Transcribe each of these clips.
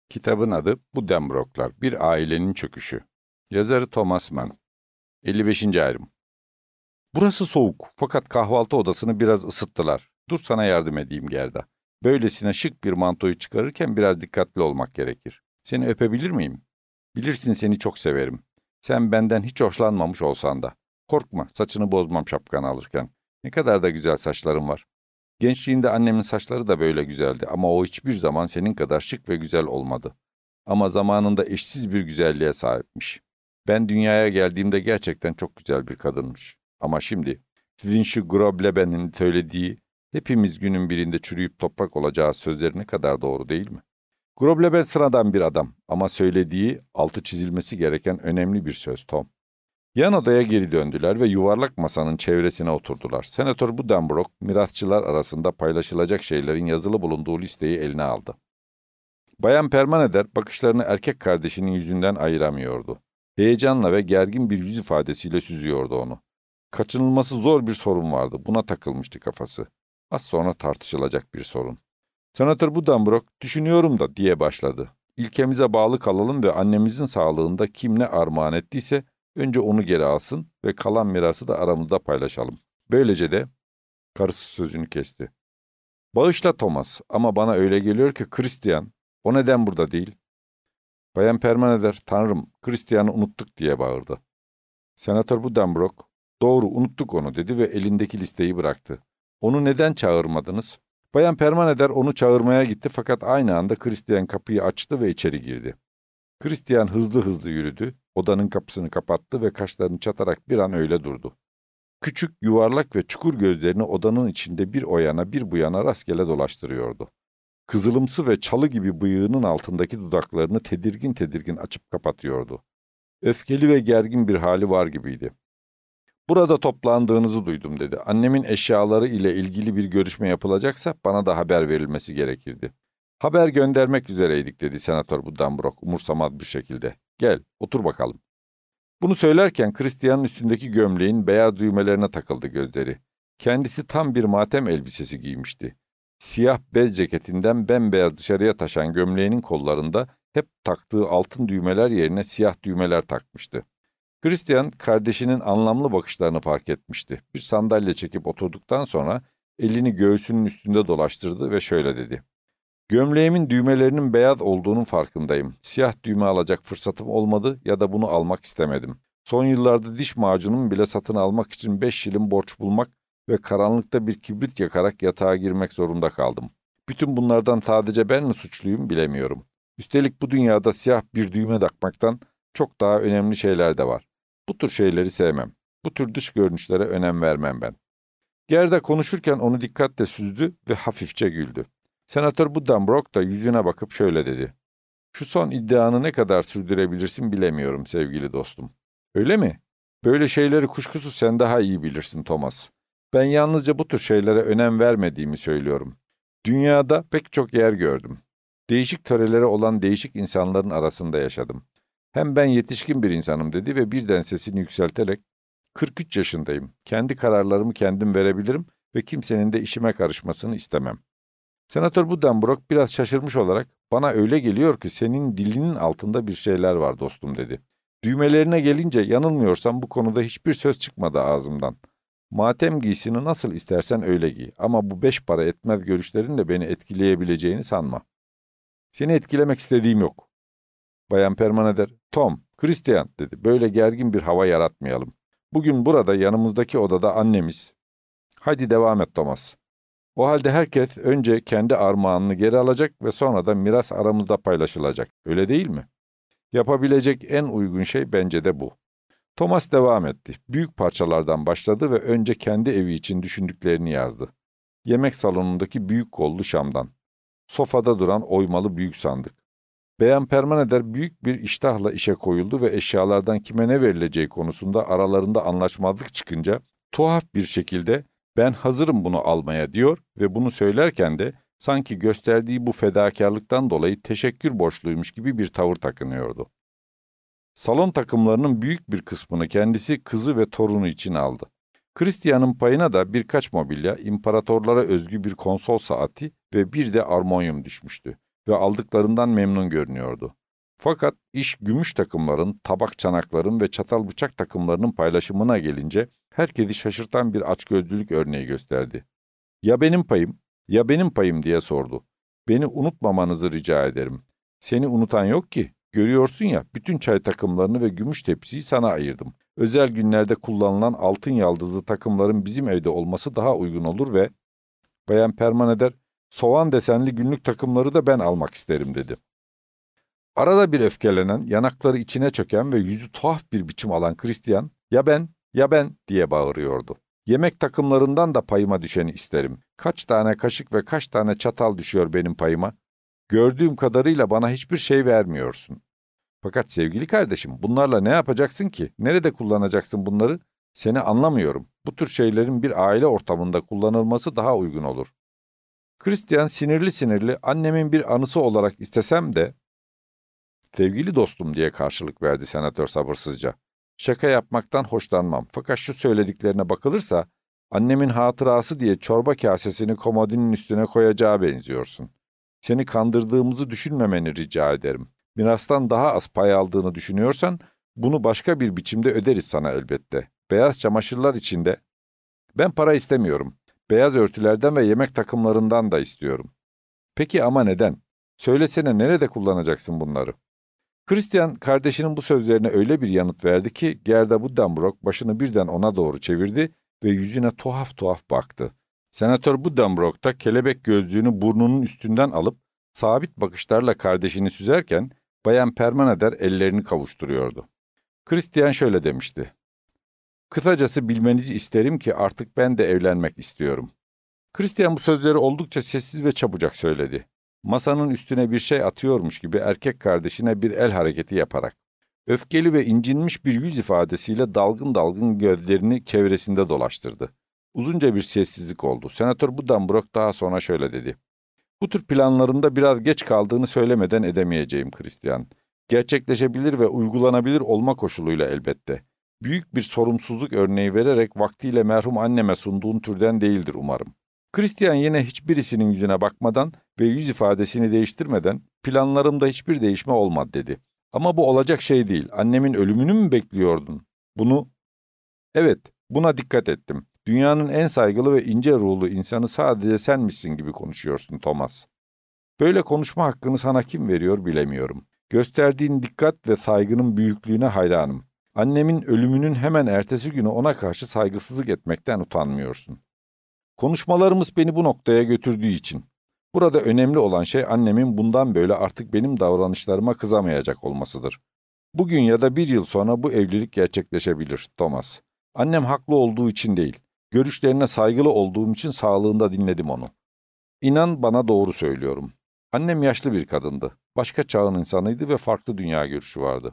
Kitabın adı Buddenbrooklar, Bir Ailenin Çöküşü. Yazarı Thomas Mann. 55. ayrım. Burası soğuk fakat kahvaltı odasını biraz ısıttılar. Dur sana yardım edeyim Gerda. Böylesine şık bir mantoyu çıkarırken biraz dikkatli olmak gerekir. Seni öpebilir miyim? Bilirsin seni çok severim. Sen benden hiç hoşlanmamış olsan da. Korkma, saçını bozmam şapkanı alırken. Ne kadar da güzel saçların var. Gençliğinde annemin saçları da böyle güzeldi ama o hiçbir zaman senin kadar şık ve güzel olmadı. Ama zamanında eşsiz bir güzelliğe sahipmiş. Ben dünyaya geldiğimde gerçekten çok güzel bir kadınmış. Ama şimdi sizin şu Grobleben'in söylediği hepimiz günün birinde çürüyüp toprak olacağı sözleri ne kadar doğru değil mi? Grobleben sıradan bir adam ama söylediği altı çizilmesi gereken önemli bir söz Tom. Yan odaya geri döndüler ve yuvarlak masanın çevresine oturdular. Senatör Buddenbrook, mirasçılar arasında paylaşılacak şeylerin yazılı bulunduğu listeyi eline aldı. Bayan Permaneder bakışlarını erkek kardeşinin yüzünden ayıramıyordu. Heyecanla ve gergin bir yüz ifadesiyle süzüyordu onu. Kaçınılması zor bir sorun vardı. Buna takılmıştı kafası. Az sonra tartışılacak bir sorun. Senatör Buddenbrook, düşünüyorum da diye başladı. İlkemize bağlı kalalım ve annemizin sağlığında kim ne armağan ettiyse önce onu geri alsın ve kalan mirası da aramızda paylaşalım. Böylece de karısı sözünü kesti. Bağışla Thomas ama bana öyle geliyor ki Christian, o neden burada değil? Bayan Permaneder, Tanrım, Christian'ı unuttuk diye bağırdı. Senatör Buddenbrook, doğru unuttuk onu dedi ve elindeki listeyi bıraktı. Onu neden çağırmadınız? Bayan Permaneder onu çağırmaya gitti fakat aynı anda Christian kapıyı açtı ve içeri girdi. Christian hızlı hızlı yürüdü, odanın kapısını kapattı ve kaşlarını çatarak bir an öyle durdu. Küçük, yuvarlak ve çukur gözlerini odanın içinde bir o yana bir bu yana rastgele dolaştırıyordu. Kızılımsı ve çalı gibi bıyığının altındaki dudaklarını tedirgin tedirgin açıp kapatıyordu. Öfkeli ve gergin bir hali var gibiydi. Burada toplandığınızı duydum dedi. Annemin eşyaları ile ilgili bir görüşme yapılacaksa bana da haber verilmesi gerekirdi. Haber göndermek üzereydik dedi Senatör Buddenbrook umursamaz bir şekilde. Gel, otur bakalım. Bunu söylerken Christian'ın üstündeki gömleğin beyaz düğmelerine takıldı gözleri. Kendisi tam bir matem elbisesi giymişti. Siyah bez ceketinden bembeyaz dışarıya taşan gömleğinin kollarında hep taktığı altın düğmeler yerine siyah düğmeler takmıştı. Christian kardeşinin anlamlı bakışlarını fark etmişti. Bir sandalye çekip oturduktan sonra elini göğsünün üstünde dolaştırdı ve şöyle dedi. Gömleğimin düğmelerinin beyaz olduğunun farkındayım. Siyah düğme alacak fırsatım olmadı ya da bunu almak istemedim. Son yıllarda diş macunum bile satın almak için 5 şilin borç bulmak ve karanlıkta bir kibrit yakarak yatağa girmek zorunda kaldım. Bütün bunlardan sadece ben mi suçluyum bilemiyorum. Üstelik bu dünyada siyah bir düğme takmaktan çok daha önemli şeyler de var. Bu tür şeyleri sevmem. Bu tür dış görünüşlere önem vermem ben. Gerda konuşurken onu dikkatle süzdü ve hafifçe güldü. Senatör Buddenbrook da yüzüne bakıp şöyle dedi. Şu son iddianı ne kadar sürdürebilirsin bilemiyorum sevgili dostum. Öyle mi? Böyle şeyleri kuşkusuz sen daha iyi bilirsin Thomas. Ben yalnızca bu tür şeylere önem vermediğimi söylüyorum. Dünyada pek çok yer gördüm. Değişik töreleri olan değişik insanların arasında yaşadım. Hem ben yetişkin bir insanım dedi ve birden sesini yükselterek 43 yaşındayım. Kendi kararlarımı kendim verebilirim ve kimsenin de işime karışmasını istemem. Senatör Buddenbrook biraz şaşırmış olarak bana öyle geliyor ki senin dilinin altında bir şeyler var dostum dedi. Düğmelerine gelince yanılmıyorsam bu konuda hiçbir söz çıkmadı ağzımdan. Matem giysini nasıl istersen öyle giy ama bu 5 para etmez görüşlerinle beni etkileyebileceğini sanma. Seni etkilemek istediğim yok. Bayan Permaneder, Tom, Christian dedi. Böyle gergin bir hava yaratmayalım. Bugün burada yanımızdaki odada annemiz. Haydi devam et Thomas. O halde herkes önce kendi armağanını geri alacak ve sonra da miras aramızda paylaşılacak. Öyle değil mi? Yapabilecek en uygun şey bence de bu. Thomas devam etti. Büyük parçalardan başladı ve önce kendi evi için düşündüklerini yazdı. Yemek salonundaki büyük kollu şamdan. Sofada duran oymalı büyük sandık. Bayan Permaneder büyük bir iştahla işe koyuldu ve eşyalardan kime ne verileceği konusunda aralarında anlaşmazlık çıkınca tuhaf bir şekilde ben hazırım bunu almaya diyor ve bunu söylerken de sanki gösterdiği bu fedakarlıktan dolayı teşekkür borçluymuş gibi bir tavır takınıyordu. Salon takımlarının büyük bir kısmını kendisi, kızı ve torunu için aldı. Christian'ın payına da birkaç mobilya, imparatorlara özgü bir konsol saati ve bir de armonyum düşmüştü. ve aldıklarından memnun görünüyordu. Fakat iş gümüş takımların, tabak çanakların ve çatal bıçak takımlarının paylaşımına gelince herkesi şaşırtan bir açgözlülük örneği gösterdi. "Ya benim payım, ya benim payım?" diye sordu. "Beni unutmamanızı rica ederim. Seni unutan yok ki. Görüyorsun ya, bütün çay takımlarını ve gümüş tepsiyi sana ayırdım. Özel günlerde kullanılan altın yaldızlı takımların bizim evde olması daha uygun olur ve Bayan Permaneder, soğan desenli günlük takımları da ben almak isterim," dedi. Arada bir öfkelenen, yanakları içine çöken ve yüzü tuhaf bir biçim alan Christian, "Ya ben, ya ben," diye bağırıyordu. "Yemek takımlarından da payıma düşeni isterim. Kaç tane kaşık ve kaç tane çatal düşüyor benim payıma? Gördüğüm kadarıyla bana hiçbir şey vermiyorsun." "Fakat sevgili kardeşim, bunlarla ne yapacaksın ki? Nerede kullanacaksın bunları? Seni anlamıyorum. Bu tür şeylerin bir aile ortamında kullanılması daha uygun olur." Christian sinirli sinirli, "Annemin bir anısı olarak istesem de..." "Sevgili dostum," diye karşılık verdi senatör sabırsızca. "Şaka yapmaktan hoşlanmam. Fakat şu söylediklerine bakılırsa, annemin hatırası diye çorba kasesini komodinin üstüne koyacağı benziyorsun. Seni kandırdığımızı düşünmemeni rica ederim. Mirastan daha az pay aldığını düşünüyorsan, bunu başka bir biçimde öderiz sana elbette. Beyaz çamaşırlar içinde..." "Ben para istemiyorum. Beyaz örtülerden ve yemek takımlarından da istiyorum." "Peki ama neden? Söylesene, nerede kullanacaksın bunları?" Christian kardeşinin bu sözlerine öyle bir yanıt verdi ki Gerda Buddenbrook başını birden ona doğru çevirdi ve yüzüne tuhaf tuhaf baktı. Senatör Buddenbrook da kelebek gözlüğünü burnunun üstünden alıp sabit bakışlarla kardeşini süzerken Bayan Permaneder ellerini kavuşturuyordu. Christian şöyle demişti: "Kısacası bilmenizi isterim ki artık ben de evlenmek istiyorum." Christian bu sözleri oldukça sessiz ve çabucak söyledi. Masanın üstüne bir şey atıyormuş gibi erkek kardeşine bir el hareketi yaparak. Öfkeli ve incinmiş bir yüz ifadesiyle dalgın dalgın gözlerini çevresinde dolaştırdı. Uzunca bir sessizlik oldu. Senatör Buddenbrook daha sonra şöyle dedi: "Bu tür planlarında biraz geç kaldığını söylemeden edemeyeceğim Christian. Gerçekleşebilir ve uygulanabilir olma koşuluyla elbette. Büyük bir sorumsuzluk örneği vererek vaktiyle merhum anneme sunduğun türden değildir umarım." Christian yine hiçbirisinin yüzüne bakmadan ve yüz ifadesini değiştirmeden, "Planlarımda hiçbir değişme olmadı," dedi. "Ama bu olacak şey değil. Annemin ölümünü mü bekliyordun? Bunu..." "Evet, buna dikkat ettim. Dünyanın en saygılı ve ince ruhlu insanı sadece sen misin gibi konuşuyorsun Thomas. Böyle konuşma hakkını sana kim veriyor bilemiyorum. Gösterdiğin dikkat ve saygının büyüklüğüne hayranım. Annemin ölümünün hemen ertesi günü ona karşı saygısızlık etmekten utanmıyorsun. Konuşmalarımız beni bu noktaya götürdüğü için. Burada önemli olan şey annemin bundan böyle artık benim davranışlarıma kızamayacak olmasıdır. Bugün ya da bir yıl sonra bu evlilik gerçekleşebilir, Thomas. Annem haklı olduğu için değil, görüşlerine saygılı olduğum için sağlığında dinledim onu. İnan bana, doğru söylüyorum. Annem yaşlı bir kadındı, başka çağın insanıydı ve farklı dünya görüşü vardı.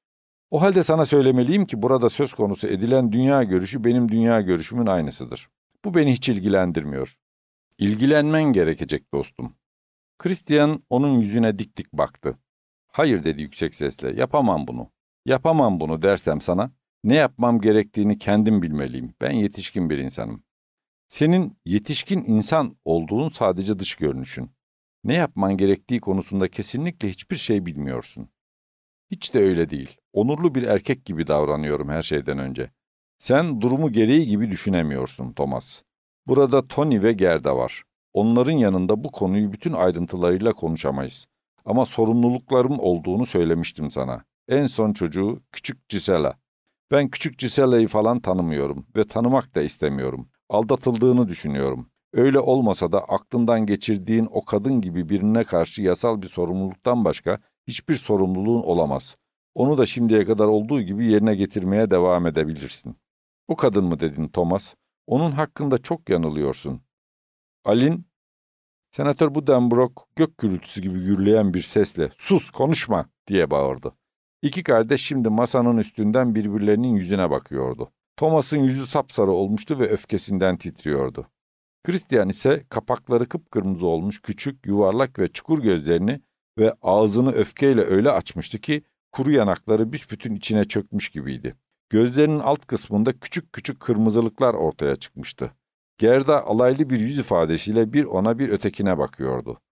O halde sana söylemeliyim ki burada söz konusu edilen dünya görüşü benim dünya görüşümün aynısıdır. Bu beni hiç ilgilendirmiyor. İlgilenmen gerekecek dostum." Christian onun yüzüne dik dik baktı. "Hayır," dedi yüksek sesle, "yapamam bunu. Yapamam bunu dersem sana, ne yapmam gerektiğini kendim bilmeliyim. Ben yetişkin bir insanım. Senin yetişkin insan olduğun sadece dış görünüşün. Ne yapman gerektiği konusunda kesinlikle hiçbir şey bilmiyorsun." "Hiç de öyle değil. Onurlu bir erkek gibi davranıyorum her şeyden önce. Sen durumu gereği gibi düşünemiyorsun Thomas. Burada Tony ve Gerda var. Onların yanında bu konuyu bütün ayrıntılarıyla konuşamayız. Ama sorumluluklarım olduğunu söylemiştim sana. En son çocuğu küçük Gisela. Ben küçük Gisela'yı falan tanımıyorum ve tanımak da istemiyorum. Aldatıldığını düşünüyorum. Öyle olmasa da aklından geçirdiğin o kadın gibi birine karşı yasal bir sorumluluktan başka hiçbir sorumluluğun olamaz. Onu da şimdiye kadar olduğu gibi yerine getirmeye devam edebilirsin." "O kadın mı dedin Thomas? Onun hakkında çok yanılıyorsun." "Alin..." Senatör Buddenbrook gök gürültüsü gibi gürleyen bir sesle "Sus, konuşma!" diye bağırdı. İki kardeş şimdi masanın üstünden birbirlerinin yüzüne bakıyordu. Thomas'ın yüzü sapsarı olmuştu ve öfkesinden titriyordu. Christian ise kapakları kıpkırmızı olmuş küçük, yuvarlak ve çukur gözlerini ve ağzını öfkeyle öyle açmıştı ki kuru yanakları büsbütün içine çökmüş gibiydi. Gözlerinin alt kısmında küçük küçük kırmızılıklar ortaya çıkmıştı. Gerda alaylı bir yüz ifadesiyle bir ona bir ötekine bakıyordu.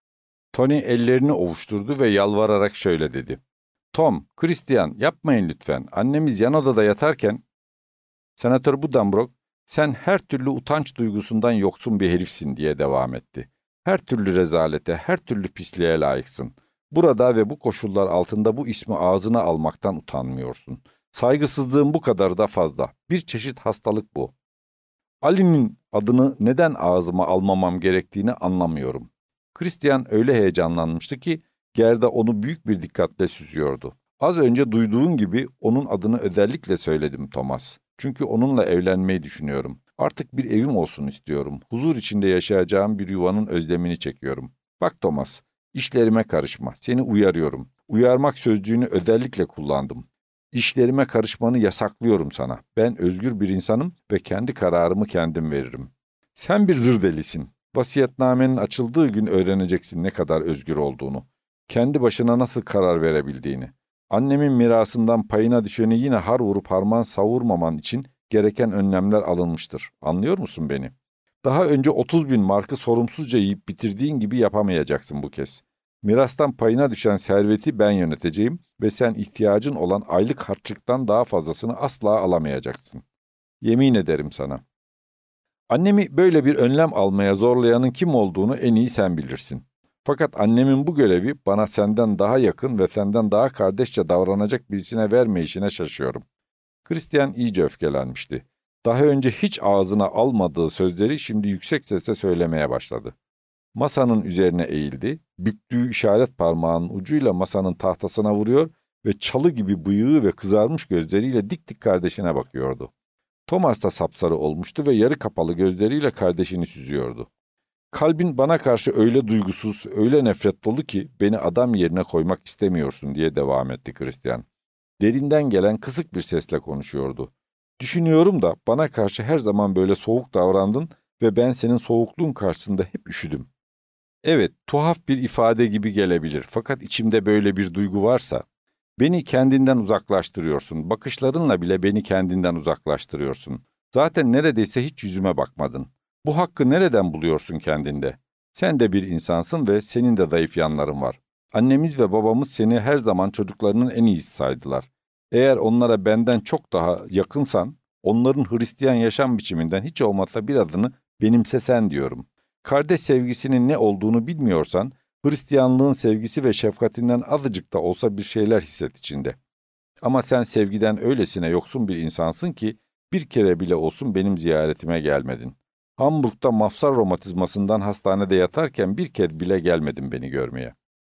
Tony ellerini ovuşturdu ve yalvararak şöyle dedi. Tom, Christian, yapmayın lütfen. Annemiz yan odada yatarken... Senatör Buddenbrook, sen her türlü utanç duygusundan yoksun bir herifsin diye devam etti. Her türlü rezalete, her türlü pisliğe layıksın. Burada ve bu koşullar altında bu ismi ağzına almaktan utanmıyorsun. Saygısızlığın bu kadar da fazla. Bir çeşit hastalık bu. Ali'nin adını neden ağzıma almamam gerektiğini anlamıyorum. Christian öyle heyecanlanmıştı ki Gerda onu büyük bir dikkatle süzüyordu. Az önce duyduğun gibi onun adını özellikle söyledim Thomas. Çünkü onunla evlenmeyi düşünüyorum. Artık bir evim olsun istiyorum. Huzur içinde yaşayacağım bir yuvanın özlemini çekiyorum. Bak Thomas, işlerime karışma. Seni uyarıyorum. Uyarmak sözcüğünü özellikle kullandım. İşlerime karışmanı yasaklıyorum sana. Ben özgür bir insanım ve kendi kararımı kendim veririm. Sen bir zır delisin. Vasiyetnamenin açıldığı gün öğreneceksin ne kadar özgür olduğunu. Kendi başına nasıl karar verebildiğini. Annemin mirasından payına düşeni yine har vurup harman savurmaman için gereken önlemler alınmıştır. Anlıyor musun beni? Daha önce 30.000 markı sorumsuzca yiyip bitirdiğin gibi yapamayacaksın bu kez. Mirastan payına düşen serveti ben yöneteceğim ve sen ihtiyacın olan aylık harçlıktan daha fazlasını asla alamayacaksın. Yemin ederim sana. Annemi böyle bir önlem almaya zorlayanın kim olduğunu en iyi sen bilirsin. Fakat annemin bu görevi bana senden daha yakın ve senden daha kardeşçe davranacak birisine vermeyişine şaşıyorum. Christian iyice öfkelenmişti. Daha önce hiç ağzına almadığı sözleri şimdi yüksek sesle söylemeye başladı. Masanın üzerine eğildi, büktüğü işaret parmağının ucuyla masanın tahtasına vuruyor ve çalı gibi bıyığı ve kızarmış gözleriyle dik dik kardeşine bakıyordu. Thomas da sapsarı olmuştu ve yarı kapalı gözleriyle kardeşini süzüyordu. Kalbin bana karşı öyle duygusuz, öyle nefret dolu ki beni adam yerine koymak istemiyorsun diye devam etti Christian. Derinden gelen kısık bir sesle konuşuyordu. Düşünüyorum da bana karşı her zaman böyle soğuk davrandın ve ben senin soğukluğun karşısında hep üşüdüm. Evet, tuhaf bir ifade gibi gelebilir fakat içimde böyle bir duygu varsa, beni kendinden uzaklaştırıyorsun, bakışlarınla bile beni kendinden uzaklaştırıyorsun. Zaten neredeyse hiç yüzüme bakmadın. Bu hakkı nereden buluyorsun kendinde? Sen de bir insansın ve senin de zayıf yanların var. Annemiz ve babamız seni her zaman çocuklarının en iyisi saydılar. Eğer onlara benden çok daha yakınsan, onların Hristiyan yaşam biçiminden hiç olmazsa birazını benimsesen diyorum. Kardeş sevgisinin ne olduğunu bilmiyorsan, Hristiyanlığın sevgisi ve şefkatinden azıcık da olsa bir şeyler hisset içinde. Ama sen sevgiden öylesine yoksun bir insansın ki bir kere bile olsun benim ziyaretime gelmedin. Hamburg'da mafsal romatizmasından hastanede yatarken bir kez bile gelmedin beni görmeye.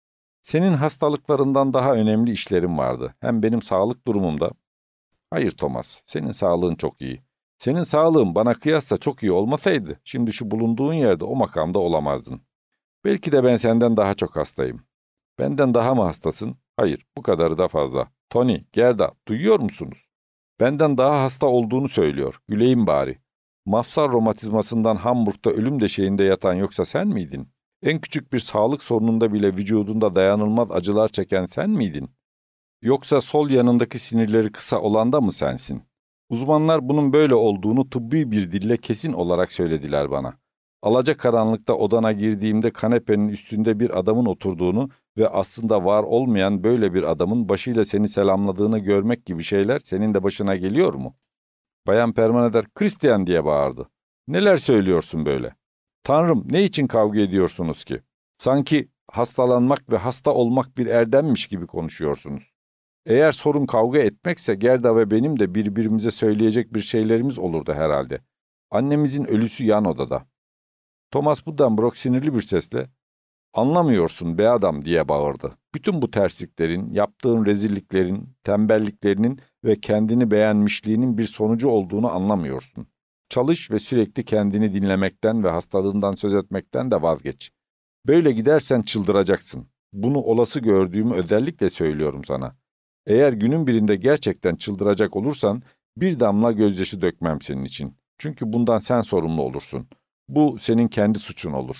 Senin hastalıklarından daha önemli işlerim vardı. Hem benim sağlık durumumda. Hayır Thomas, senin sağlığın çok iyi. Senin sağlığın bana kıyasla çok iyi olmasaydı, şimdi şu bulunduğun yerde o makamda olamazdın. Belki de ben senden daha çok hastayım. Benden daha mı hastasın? Hayır, bu kadarı da fazla. Tony, Gerda, duyuyor musunuz? Benden daha hasta olduğunu söylüyor. Güleyim bari. Mafsal romatizmasından Hamburg'da ölüm döşeğinde yatan yoksa sen miydin? En küçük bir sağlık sorununda bile vücudunda dayanılmaz acılar çeken sen miydin? Yoksa sol yanındaki sinirleri kısa olan da mı sensin? Uzmanlar bunun böyle olduğunu tıbbi bir dille kesin olarak söylediler bana. Alacakaranlıkta odana girdiğimde kanepenin üstünde bir adamın oturduğunu ve aslında var olmayan böyle bir adamın başıyla seni selamladığını görmek gibi şeyler senin de başına geliyor mu? Bayan Permaneder Christian diye bağırdı. Neler söylüyorsun böyle? Tanrım, ne için kavga ediyorsunuz ki? Sanki hastalanmak ve hasta olmak bir erdemmiş gibi konuşuyorsunuz. Eğer sorun kavga etmekse Gerda ve benim de birbirimize söyleyecek bir şeylerimiz olurdu herhalde. Annemizin ölüsü yan odada. Thomas Buddenbrook sinirli bir sesle "Anlamıyorsun be adam" diye bağırdı. Bütün bu tersliklerin, yaptığın rezilliklerin, tembelliklerinin ve kendini beğenmişliğinin bir sonucu olduğunu anlamıyorsun. Çalış ve sürekli kendini dinlemekten ve hastalığından söz etmekten de vazgeç. Böyle gidersen çıldıracaksın. Bunu olası gördüğümü özellikle söylüyorum sana. Eğer günün birinde gerçekten çıldıracak olursan bir damla gözyaşı dökmem senin için. Çünkü bundan sen sorumlu olursun. Bu senin kendi suçun olur.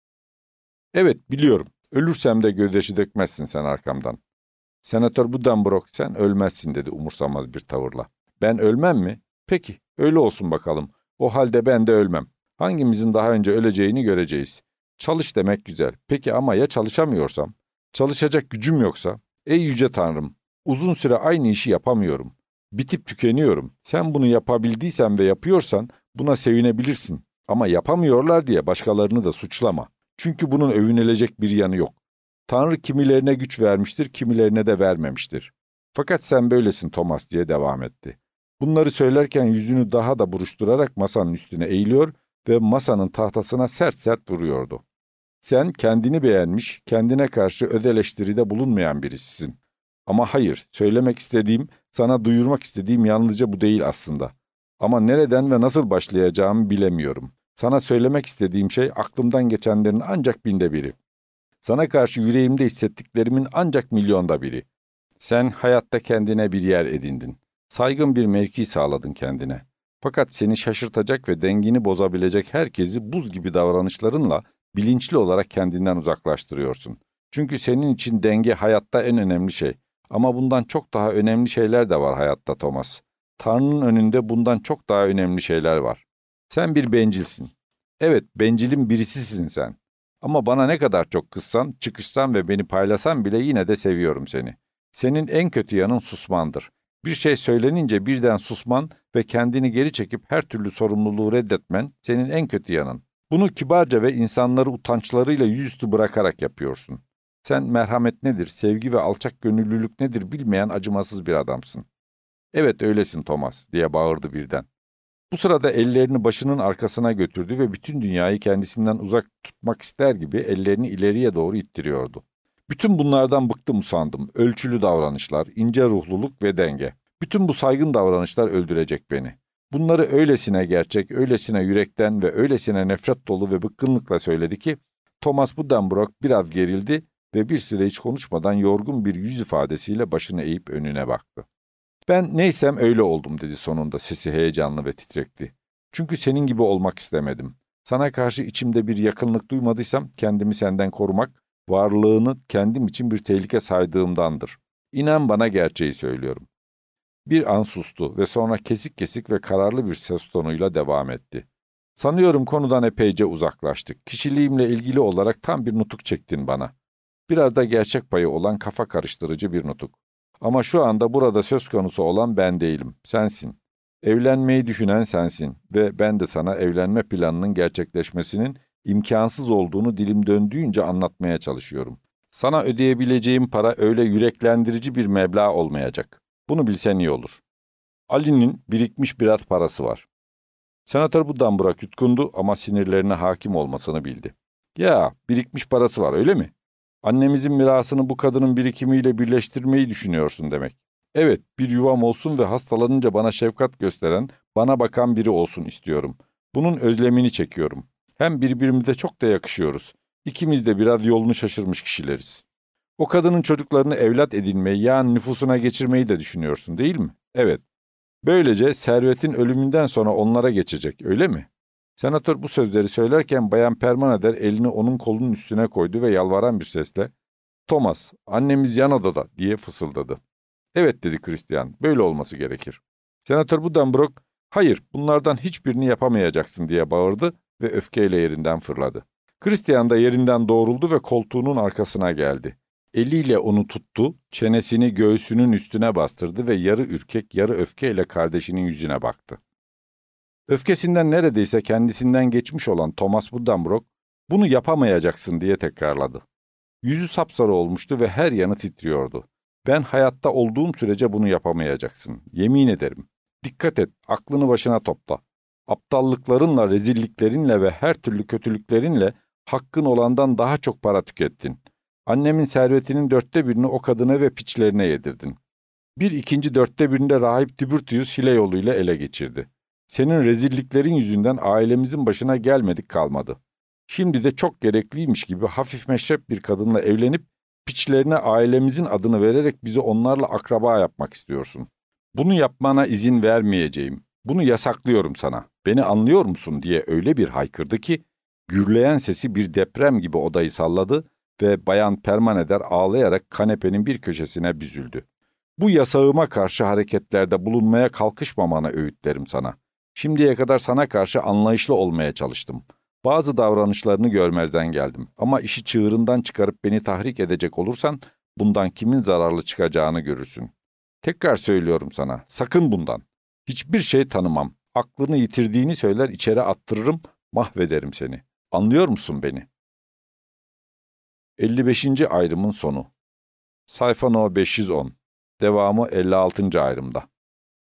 Evet, biliyorum. Ölürsem de gözyaşı dökmezsin sen arkamdan. Senatör Buddenbrook sen ölmezsin dedi umursamaz bir tavırla. Ben ölmem mi? Peki, öyle olsun bakalım. O halde ben de ölmem. Hangimizin daha önce öleceğini göreceğiz. Çalış demek güzel. Peki ama ya çalışamıyorsam? Çalışacak gücüm yoksa? Ey yüce Tanrım, uzun süre aynı işi yapamıyorum. Bitip tükeniyorum. Sen bunu yapabildiysen ve yapıyorsan buna sevinebilirsin. Ama yapamıyorlar diye başkalarını da suçlama. Çünkü bunun övünülecek bir yanı yok. Tanrı kimilerine güç vermiştir, kimilerine de vermemiştir. Fakat sen böylesin Thomas diye devam etti. Bunları söylerken yüzünü daha da buruşturarak masanın üstüne eğiliyor ve masanın tahtasına sert sert vuruyordu. Sen kendini beğenmiş, kendine karşı öz eleştiride bulunmayan birisisin. Ama hayır, söylemek istediğim, sana duyurmak istediğim yalnızca bu değil aslında. Ama nereden ve nasıl başlayacağımı bilemiyorum. Sana söylemek istediğim şey aklımdan geçenlerin ancak binde biri. Sana karşı yüreğimde hissettiklerimin ancak milyonda biri. Sen hayatta kendine bir yer edindin. Saygın bir mevki sağladın kendine. Fakat seni şaşırtacak ve dengini bozabilecek herkesi buz gibi davranışlarınla bilinçli olarak kendinden uzaklaştırıyorsun. Çünkü senin için denge hayatta en önemli şey. Ama bundan çok daha önemli şeyler de var hayatta Thomas. Tanrı'nın önünde bundan çok daha önemli şeyler var. Sen bir bencilsin. Evet, bencilin birisisin sen. Ama bana ne kadar çok kızsan, çıkışsan ve beni paylasan bile yine de seviyorum seni. Senin en kötü yanın susmandır. Bir şey söylenince birden susman ve kendini geri çekip her türlü sorumluluğu reddetmen senin en kötü yanın. Bunu kibarca ve insanları utançlarıyla yüzüstü bırakarak yapıyorsun. Sen merhamet nedir, sevgi ve alçak gönüllülük nedir bilmeyen acımasız bir adamsın. Evet öylesin Thomas diye bağırdı birden. Bu sırada ellerini başının arkasına götürdü ve bütün dünyayı kendisinden uzak tutmak ister gibi ellerini ileriye doğru ittiriyordu. Bütün bunlardan bıktım usandım. Ölçülü davranışlar, ince ruhluluk ve denge. Bütün bu saygın davranışlar öldürecek beni. Bunları öylesine gerçek, öylesine yürekten ve öylesine nefret dolu ve bıkkınlıkla söyledi ki, Thomas Buddenbrook biraz gerildi ve bir süre hiç konuşmadan yorgun bir yüz ifadesiyle başını eğip önüne baktı. Ben neysem öyle oldum dedi sonunda sesi heyecanlı ve titrekti. Çünkü senin gibi olmak istemedim. Sana karşı içimde bir yakınlık duymadıysam kendimi senden korumak, varlığını kendim için bir tehlike saydığımdandır. İnan bana gerçeği söylüyorum. Bir an sustu ve sonra kesik kesik ve kararlı bir ses tonuyla devam etti. Sanıyorum konudan epeyce uzaklaştık. Kişiliğimle ilgili olarak tam bir nutuk çektin bana. Biraz da gerçek payı olan kafa karıştırıcı bir nutuk. Ama şu anda burada söz konusu olan ben değilim, sensin. Evlenmeyi düşünen sensin ve ben de sana evlenme planının gerçekleşmesinin imkansız olduğunu dilim döndüğünce anlatmaya çalışıyorum. Sana ödeyebileceğim para öyle yüreklendirici bir meblağ olmayacak. Bunu bilsen iyi olur. Ali'nin birikmiş biraz parası var. Senatör Buddenbrook yutkundu ama sinirlerine hakim olmasını bildi. Ya, birikmiş parası var öyle mi? Annemizin mirasını bu kadının birikimiyle birleştirmeyi düşünüyorsun demek. Evet, bir yuvam olsun ve hastalanınca bana şefkat gösteren, bana bakan biri olsun istiyorum. Bunun özlemini çekiyorum. Hem birbirimize çok da yakışıyoruz. İkimiz de biraz yolunu şaşırmış kişileriz. O kadının çocuklarını evlat edinmeyi yani nüfusuna geçirmeyi de düşünüyorsun değil mi? Evet. Böylece servetin ölümünden sonra onlara geçecek, öyle mi? Senatör bu sözleri söylerken Bayan Permanader elini onun kolunun üstüne koydu ve yalvaran bir sesle "Thomas, annemiz yan odada." diye fısıldadı. "Evet," dedi Christian, "böyle olması gerekir." Senatör Buddenbrook, "Hayır, bunlardan hiçbirini yapamayacaksın." diye bağırdı ve öfkeyle yerinden fırladı. Christian da yerinden doğruldu ve koltuğunun arkasına geldi. Eliyle onu tuttu, çenesini göğsünün üstüne bastırdı ve yarı ürkek, yarı öfkeyle kardeşinin yüzüne baktı. Öfkesinden neredeyse kendisinden geçmiş olan Thomas Buddenbrook, "Bunu yapamayacaksın." diye tekrarladı. Yüzü sapsarı olmuştu ve her yanı titriyordu. "Ben hayatta olduğum sürece bunu yapamayacaksın. Yemin ederim. Dikkat et, aklını başına topla. Aptallıklarınla, rezilliklerinle ve her türlü kötülüklerinle hakkın olandan daha çok para tükettin. Annemin servetinin 1/4'ünü o kadına ve piçlerine yedirdin. Bir ikinci 1/4'ünde rahip Tiburtius hile yoluyla ele geçirdi. Senin rezilliklerin yüzünden ailemizin başına gelmedik kalmadı. Şimdi de çok gerekliymiş gibi hafif meşrep bir kadınla evlenip piçlerine ailemizin adını vererek bizi onlarla akraba yapmak istiyorsun. Bunu yapmana izin vermeyeceğim. Bunu yasaklıyorum sana. Beni anlıyor musun?" diye öyle bir haykırdı ki gürleyen sesi bir deprem gibi odayı salladı ve Bayan Permanader ağlayarak kanepenin bir köşesine büzüldü. "Bu yasağıma karşı hareketlerde bulunmaya kalkışmamana öğütlerim sana. Şimdiye kadar sana karşı anlayışlı olmaya çalıştım. Bazı davranışlarını görmezden geldim. Ama işi çığırından çıkarıp beni tahrik edecek olursan bundan kimin zararlı çıkacağını görürsün. Tekrar söylüyorum sana, sakın bundan. Hiçbir şey tanımam. Aklını yitirdiğini söyler, içeri attırırım, mahvederim seni. Anlıyor musun beni? 55. ayrımın sonu. Sayfa No 510. Devamı 56. ayrımda.